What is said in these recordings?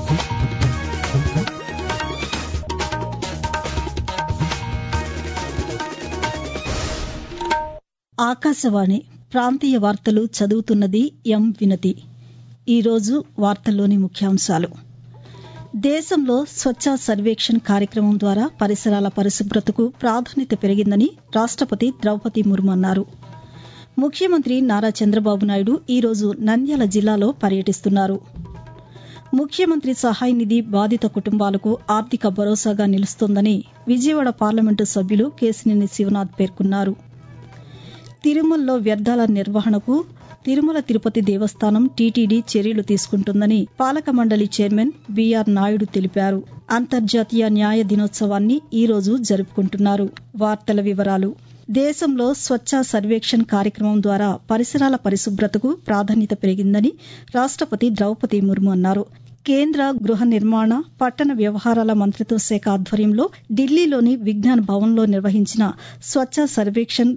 ఆకాశవాణి ప్రాంతీయ వార్తలు చదువుతున్నది ఎం వినతి. ఈరోజు వార్తల్లోని ముఖ్యాంశాలు. దేశంలో స్వచ్ఛ సర్వేక్షణ్ కార్యక్రమం ద్వారా పరిసరాల పరిశుభ్రతకు ప్రాధాన్యత పెరిగిందని రాష్టపతి ద్రౌపది ముర్ము అన్నారు. ముఖ్యమంత్రి నారా చంద్రబాబు నాయుడు ఈరోజు నంద్యాల జిల్లాలో పర్యటిస్తున్నారు. ముఖ్యమంత్రి సహాయ నిధి బాధిత కుటుంబాలకు ఆర్థిక భరోసాగా నిలుస్తోందని విజయవాడ పార్లమెంటు సభ్యులు కేశినేని శివనాథ్ పేర్కొన్నారు. తిరుమలలో వ్యర్థాల నిర్వహణకు తిరుమల తిరుపతి దేవస్థానం టీటీడీ చర్యలు తీసుకుంటుందని పాలక మండలి చైర్మన్ బీఆర్ నాయుడు తెలిపారు. అంతర్జాతీయ న్యాయ దినోత్సవాన్ని ఈరోజు జరుపుకుంటున్నారు. వార్తల వివరాలు. దేశంలో స్వచ్ఛ సర్వేక్షణ్ కార్యక్రమం ద్వారా పరిసరాల పరిశుభ్రతకు ప్రాధాన్యత పెరిగిందని రాష్టపతి ద్రౌపది ముర్ము అన్నారు. కేంద్ర గృహ నిర్మాణ, పట్టణ వ్యవహారాల మంత్రిత్వ శాఖ ఆధ్వర్యంలో ఢిల్లీలోని విజ్ఞాన్ భవన్లో నిర్వహించిన స్వచ్ఛ సర్వేక్షణ్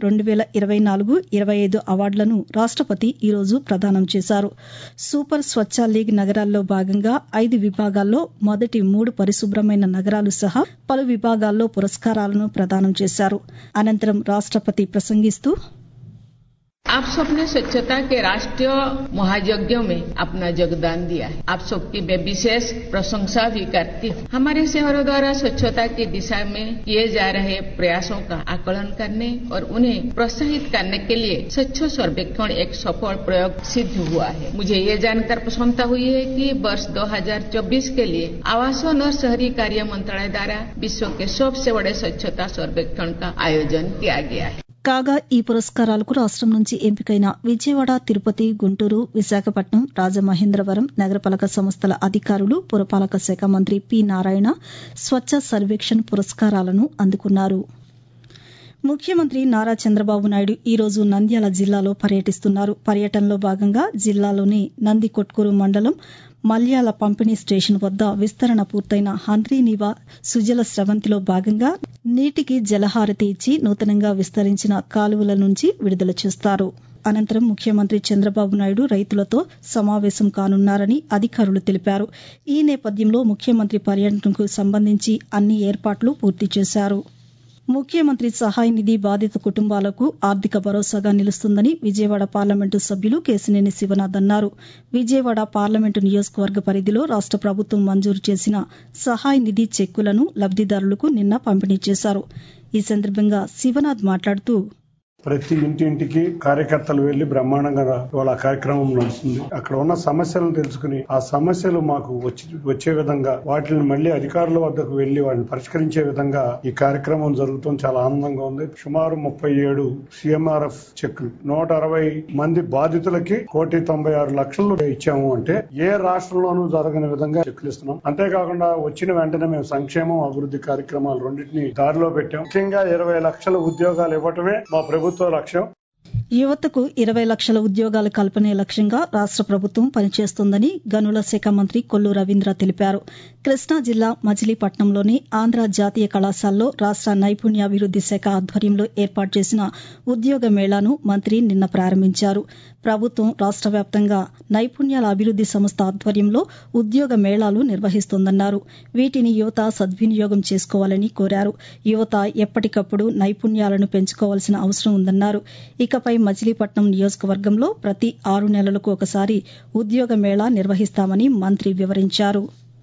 2024-25 అవార్డులను రాష్టపతి ఈరోజు ప్రదానం చేశారు. సూపర్ స్వచ్ఛ లీగ్ నగరాల్లో భాగంగా 5 విభాగాల్లో మొదటి 3 పరిశుభ్రమైన నగరాలు సహా పలు విభాగాల్లో పురస్కారాలను ప్రదానం చేశారు. అనంతరం రాష్టపతి ప్రసంగిస్తూ आप सबने स्वच्छता के राष्ट्रीय महायज्ञों में अपना योगदान दिया है. आप सबकी मैं विशेष प्रशंसा भी करती हूँ. हमारे शहरों द्वारा स्वच्छता की दिशा में किए जा रहे प्रयासों का आकलन करने और उन्हें प्रोत्साहित करने के लिए स्वच्छ सर्वेक्षण एक सफल प्रयोग सिद्ध हुआ है. मुझे ये जानकर प्रसन्नता हुई है कि वर्ष 2024 के लिए आवासन और शहरी कार्य मंत्रालय द्वारा विश्व के सबसे बड़े स्वच्छता सर्वेक्षण का आयोजन किया गया है. కాగా ఈ పురస్కారాలకు రాష్టం నుంచి ఎంపికైన విజయవాడ, తిరుపతి, గుంటూరు, విశాఖపట్నం, రాజమహేంద్రవరం నగరపాలక సంస్థల అధికారులు, పురపాలక శాఖ మంత్రి పి. నారాయణ స్వచ్ఛ సర్వేక్షణ్ పురస్కారాలను అందుకున్నారు. ముఖ్యమంత్రి నారా చంద్రబాబు నాయుడు ఈరోజు నంద్యాల జిల్లాలో పర్యటిస్తున్నారు. పర్యటనలో భాగంగా జిల్లాలోని నందికొట్కూరు మండలం మల్యాల పంపిణీ స్టేషన్ వద్ద విస్తరణ పూర్తయిన హంద్రీనీవా సుజల స్రవంతిలో భాగంగా నీటికి జలహారతి ఇచ్చి నూతనంగా విస్తరించిన కాలువల నుంచి విడుదల చేస్తారు. అనంతరం ముఖ్యమంత్రి చంద్రబాబు నాయుడు రైతులతో సమావేశం కానున్నారని అధికారులు తెలిపారు. ఈ నేపథ్యంలో ముఖ్యమంత్రి పర్యటనకు సంబంధించి అన్ని ఏర్పాట్లు పూర్తి చేశారు. ముఖ్యమంత్రి సహాయ నిధి బాధిత కుటుంబాలకు ఆర్థిక భరోసాగా నిలుస్తుందని విజయవాడ పార్లమెంటు సభ్యులు కేశినేని శివనాథ్ అన్నారు. విజయవాడ పార్లమెంటు నియోజకవర్గ పరిధిలో రాష్ట ప్రభుత్వం మంజూరు చేసిన సహాయ నిధి చెక్కులను లబ్దిదారులకు నిన్న పంపిణీ చేశారు. ఈ సందర్భంగా శివనాథ్ మాట్లాడుతూ ప్రతి ఇంటింటికి కార్యకర్తలు వెళ్లి బ్రహ్మాండంగా వాళ్ళ కార్యక్రమం నడుస్తుంది. అక్కడ ఉన్న సమస్యలను తెలుసుకుని ఆ సమస్యలు మాకు వచ్చే విధంగా వాటిని మళ్లీ అధికారుల వద్దకు వెళ్లి వాటిని పరిష్కరించే విధంగా ఈ కార్యక్రమం జరుగుతుంది. చాలా ఆనందంగా ఉంది. సుమారు 37 CMRF చెక్లు 160 మంది బాధితులకి 1,96,00,000 ఇచ్చాము. అంటే ఏ రాష్ట్రంలోనూ జరగని విధంగా చెక్లు ఇస్తున్నాం. అంతేకాకుండా వచ్చిన వెంటనే మేము సంక్షేమం, అభివృద్ధి కార్యక్రమాలు రెండింటినీ దారిలో పెట్టాం. ముఖ్యంగా 20 లక్షల ఉద్యోగాలు ఇవ్వటమే మా ప్రభుత్వ లక్ష్యం. యువతకు 20 లక్షల ఉద్యోగాల కల్పనే లక్ష్యంగా రాష్ట ప్రభుత్వం పనిచేస్తోందని గనుల శాఖ మంత్రి కొల్లు రవీంద్ర తెలిపారు. కృష్ణా జిల్లా మచిలీపట్నంలోని ఆంధ్ర జాతీయ కళాశాలలో రాష్ట నైపుణ్యాభివృద్ది శాఖ ఆధ్వర్యంలో ఏర్పాటు చేసిన ఉద్యోగ మేళాను మంత్రి నిన్న ప్రారంభించారు. ప్రభుత్వం రాష్ట వ్యాప్తంగా నైపుణ్యాల అభివృద్ది సంస్థ ఆధ్వర్యంలో ఉద్యోగ మేళాలు నిర్వహిస్తోందన్నారు. వీటిని యువత సద్వినియోగం చేసుకోవాలని కోరారు. యువత ఎప్పటికప్పుడు నైపుణ్యాలను పెంచుకోవాల్సిన అవసరం ఉందన్నారు. ఇకపై మచిలీపట్నం నియోజకవర్గంలో ప్రతి 6 నెలలకు ఒకసారి ఉద్యోగ మేళా నిర్వహిస్తామని మంత్రి వివరించారు.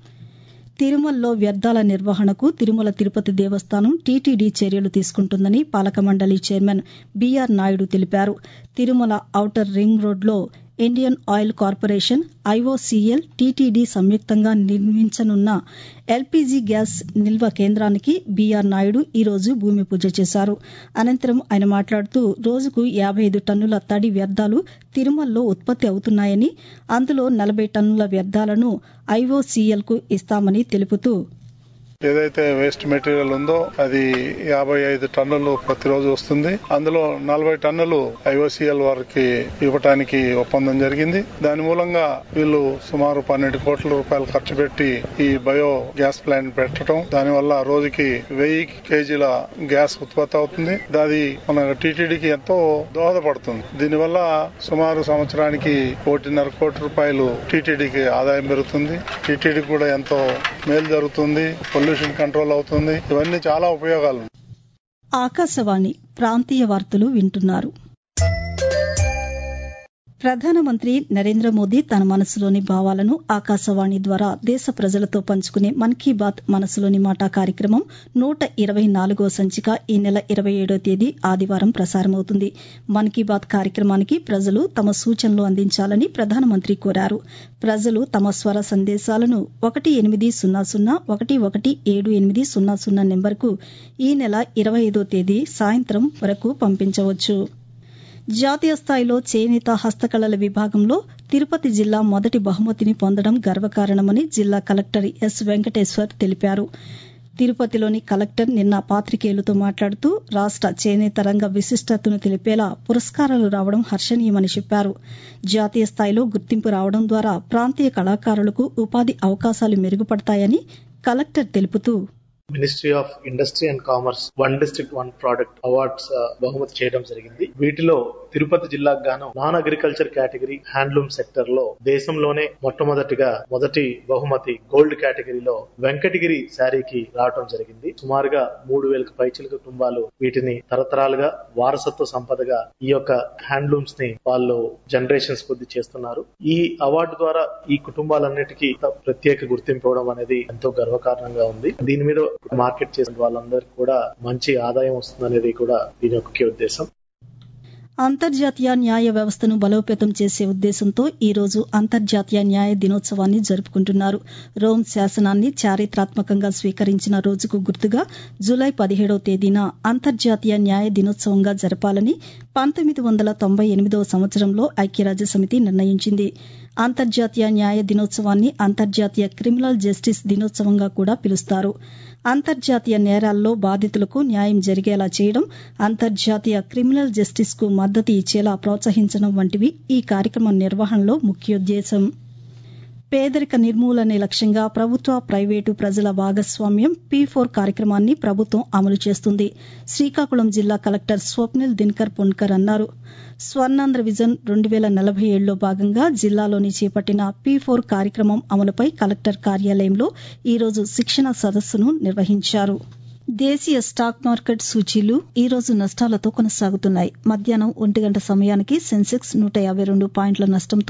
తిరుమలలో వ్యర్థాల నిర్వహణకు తిరుమల తిరుపతి దేవస్థానం టీటీడీ చర్యలు తీసుకుంటుందని పాలక మండలి చైర్మన్ బీఆర్ నాయుడు తెలిపారు. తిరుమల ఔటర్ రింగ్ రోడ్లో Indian oil corporation, IOCL, TTD సంయుక్తంగా నిర్మించనున్న ఎల్పీజీ గ్యాస్ నిల్వ కేంద్రానికి బీఆర్ నాయుడు ఈరోజు భూమి పూజ చేశారు. అనంతరం ఆయన మాట్లాడుతూ రోజుకు 55 టన్నుల తడి వ్యర్థాలు తిరుమలలో ఉత్పత్తి అవుతున్నాయని, అందులో 40 టన్నుల వ్యర్థాలను IOCLకు ఇస్తామని తెలుపుతూ ఏదైతే వేస్ట్ మెటీరియల్ ఉందో అది 55 టన్నులు ప్రతిరోజు వస్తుంది. అందులో 40 టన్నులు IOCL వారికి ఇవ్వటానికి ఒప్పందం జరిగింది. దాని మూలంగా వీళ్ళు సుమారు 12 కోట్ల రూపాయలు ఖర్చు పెట్టి ఈ బయో గ్యాస్ ప్లాంట్ పెట్టడం, దానివల్ల రోజుకి 1000 కేజీల గ్యాస్ ఉత్పత్తి అవుతుంది. అది మన టీటీడీకి ఎంతో దోహదపడుతుంది. దీనివల్ల సుమారు సంవత్సరానికి 1.5 కోట్ల రూపాయలు టీటీడీకి ఆదాయం పెరుగుతుంది. టీటీడీకి కూడా ఎంతో మేలు జరుగుతుంది. పొల్యూషన్ కంట్రోల్ అవుతుంది. ఇవన్నీ చాలా ఉపయోగాలు. ఆకాశవాణి ప్రాంతీయ వార్తలు వింటున్నారు. ప్రధానమంత్రి నరేంద్ర మోదీ తన మనసులోని భావాలను ఆకాశవాణి ద్వారా దేశ ప్రజలతో పంచుకునే మన్ కీ బాత్ మనసులోని మాట కార్యక్రమం 124వ సంచిక ఈ నెల 27వ తేదీ ఆదివారం ప్రసారమవుతుంది. మన్ కీ బాత్ కార్యక్రమానికి ప్రజలు తమ సూచనలు అందించాలని ప్రధానమంత్రి కోరారు. ప్రజలు తమ స్వర సందేశాలను 1800117800 నెంబర్కు ఈ నెల 25వ తేదీ సాయంత్రం వరకు పంపించవచ్చు. జాతీయ స్థాయిలో చేనేత హస్తకళల విభాగంలో తిరుపతి జిల్లా మొదటి బహుమతిని పొందడం గర్వకారణమని జిల్లా కలెక్టర్ ఎస్ వెంకటేశ్వర్ తెలిపారు. తిరుపతిలోని కలెక్టర్ నిన్న పాతికేయులతో మాట్లాడుతూ రాష్ట చేనేత రంగ విశిష్టతను తెలిపేలా పురస్కారాలు రావడం హర్షణీయమని చెప్పారు. జాతీయ స్థాయిలో గుర్తింపు రావడం ద్వారా ప్రాంతీయ కళాకారులకు ఉపాధి అవకాశాలు మెరుగుపడతాయని కలెక్టర్ తెలుపుతూ ministry of industry and commerce one district one product awards బహుమతి చేయడం జరిగింది. వీటిలో తిరుపతి జిల్లాకు గాను non agriculture category handloom sector లో దేశంలోనే మొదటి బహుమతి గోల్డ్ కేటగిరీలో వెంకటగిరి శారీకి రావడం జరిగింది. సుమారుగా 3000కు పైచిలుక కుటుంబాలు వీటిని తరతరాలుగా వారసత్వ సంపదగా ఈ యొక్క హ్యాండ్లూమ్స్ ని వాళ్ళు జనరేషన్స్ కొద్ది చేస్తున్నారు. ఈ అవార్డు ద్వారా ఈ కుటుంబాలన్నిటికీ ప్రత్యేక గుర్తింపు ఇవ్వడం అనేది ఎంతో గర్వకారణంగా ఉంది. దీని మీద మార్కెట్ చేసిన వాళ్ళందరికీ కూడా మంచి ఆదాయం వస్తుందనేది కూడా దీని యొక్క ఉద్దేశం. అంతర్జాతీయ న్యాయ వ్యవస్థను బలోపేతం చేసే ఉద్దేశంతో ఈ రోజు అంతర్జాతీయ న్యాయ దినోత్సవాన్ని జరుపుకుంటున్నారు. రోమ్ శాసనాన్ని చారిత్రాత్మకంగా స్వీకరించిన రోజుకు గుర్తుగా జూలై 17వ తేదీన అంతర్జాతీయ న్యాయ దినోత్సవంగా జరపాలని 1998వ సంవత్సరంలో ఐక్యరాజ్యసమితి నిర్ణయించింది. అంతర్జాతీయ న్యాయ దినోత్సవాన్ని అంతర్జాతీయ క్రిమినల్ జస్టిస్ దినోత్సవంగా కూడా పిలుస్తారు. అంతర్జాతీయ నేరాల్లో బాధితులకు న్యాయం జరిగేలా చేయడం, అంతర్జాతీయ క్రిమినల్ జస్టిస్ కు మద్దతు ఇచ్చేలా ప్రోత్సహించడం వంటివి ఈ కార్యక్రమం నిర్వహణలో ముఖ్యోద్దేశం. పేదరిక నిర్మూలనే లక్ష్యంగా ప్రభుత్వ, ప్రైవేటు, ప్రజల భాగస్వామ్యం P4 కార్యక్రమాన్ని ప్రభుత్వం అమలు చేస్తుంది. శ్రీకాకుళం జిల్లా కలెక్టర్ స్వప్నిల్ దినకర్ పొన్కర్ అన్నారు. స్వర్ణాంధ్ర విజన్ 2047లో భాగంగా జిల్లాలోని చేపట్టిన P4 కార్యక్రమం అమలుపై కలెక్టర్ కార్యాలయంలో ఈరోజు శిక్షణ సదస్సును నిర్వహించారు. దేశీయ స్టాక్ మార్కెట్ సూచీలు ఈ రోజు నష్టాలతో కొనసాగుతున్నాయి. మధ్యాహ్నం 1 గంట సమయానికి సెన్సెక్స్ 152 పాయింట్ల నష్టంతో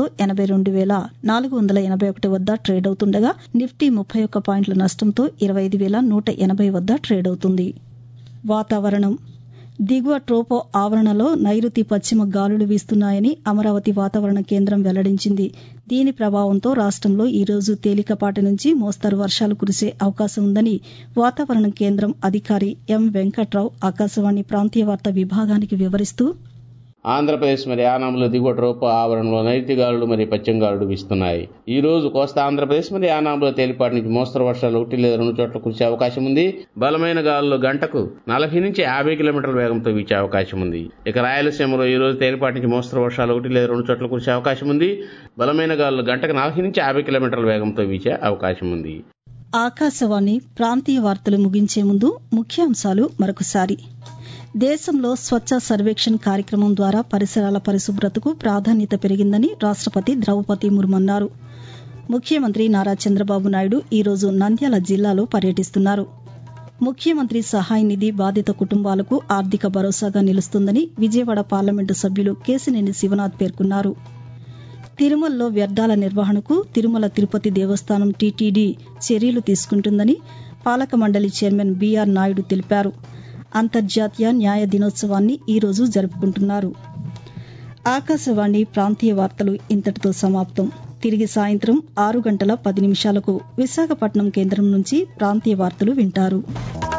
82,481 వద్ద ట్రేడ్ అవుతుండగా నిఫ్టీ 31 పాయింట్ల నష్టంతో 25,180 వద్ద ట్రేడ్ అవుతుంది. వాతావరణం. దిగువ ట్రోపో ఆవరణలో నైరుతి పశ్చిమ గాలులు వీస్తున్నాయని అమరావతి వాతావరణ కేంద్రం వెల్లడించింది. దీని ప్రభావంతో రాష్టంలో ఈ రోజు తేలికపాటి నుంచి మోస్తరు వర్షాలు కురిసే అవకాశం ఉందని వాతావరణ కేంద్రం అధికారి ఎం వెంకట్రావు ఆకాశవాణి ప్రాంతీయ వార్తా విభాగానికి వివరిస్తూ ఆంధ్రప్రదేశ్ యానాంలో దిగువ ట్రోపో ఆవరణలో నైరుతి గాలులు పశ్చిమ గాలులు వీస్తున్నాయి. ఈ రోజు కోస్తా ఆంధ్రప్రదేశ్ యానాంలో తేలిపాటి నుంచి మోస్తరు వర్షాలు 1 లేదా 2 చోట్ల కురిసే అవకాశం ఉంది. బలమైన గాలులు గంటకు 40 నుంచి 50 కిలోమీటర్ల వేగంతో వీచే అవకాశం ఉంది. ఇక రాయలసీమలో ఈ రోజు తేలిపాటి నుంచి మోస్తరు వర్షాలు 1 లేదా 2 చోట్ల కురిసే అవకాశం ఉంది. బలమైన గాలులు గంటకు 40 నుంచి 50 కిలోమీటర్ల వేగంతో వీచే అవకాశం ఉంది. ఆకాశవాణి ప్రాంతీయ వార్తలు ముగించే ముందు ముఖ్యాంశాలు మరొకసారి. దేశంలో స్వచ్ఛ సర్వేక్షణ్ కార్యక్రమం ద్వారా పరిసరాల పరిశుభ్రతకు ప్రాధాన్యత పెరిగిందని రాష్టపతి ద్రౌపది ముర్ము అన్నారు. ముఖ్యమంత్రి నారా చంద్రబాబు నాయుడు ఈ రోజు నంద్యాల జిల్లాలో పర్యటిస్తున్నారు. ముఖ్యమంత్రి సహాయ నిధి బాధిత కుటుంబాలకు ఆర్థిక భరోసాగా నిలుస్తుందని విజయవాడ పార్లమెంటు సభ్యులు కేశినేని శివనాథ్ పేర్కొన్నారు. తిరుమలలో వ్యర్థాల నిర్వహణకు తిరుమల తిరుపతి దేవస్థానం టీటీడీ చర్యలు తీసుకుంటుందని పాలక మండలి చైర్మన్ బీఆర్ నాయుడు తెలిపారు. అంతర్జాతీయ న్యాయ దినోత్సవాన్ని ఈ రోజు జరుపుకుంటున్నారు. ఆకాశవాణి ప్రాంతీయ వార్తలు ఇంతటితో సమాప్తం. తిరిగి సాయంత్రం 6 గంటల 10 నిమిషాలకు విశాఖపట్నం కేంద్రం నుంచి ప్రాంతీయ వార్తలు వింటారు.